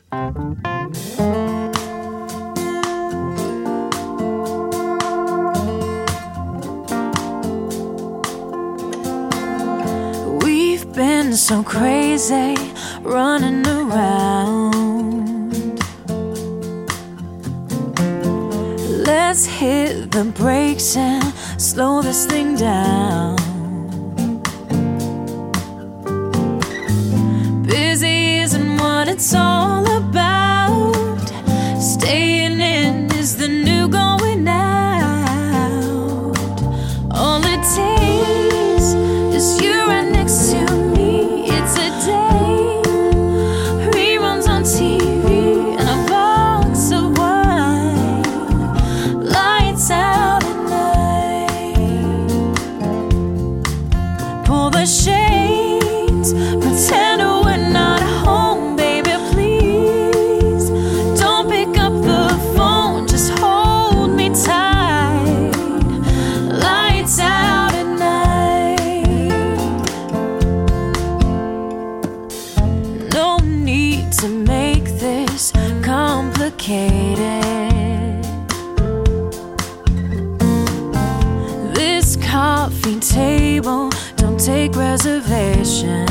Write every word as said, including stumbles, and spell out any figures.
We've been so crazy, running around. Let's hit the brakes and slow this thing down. Busy isn't what it's all about. Staying in is the new going out. All it takes is you right next to me. It's a day, reruns on T V, and a box of wine. Lights out at night. Pull the shades, pretend we're not home, baby, please. Don't pick up the phone, just hold me tight. Lights out at night. No need to make this complicated. This coffee table don't take reservations.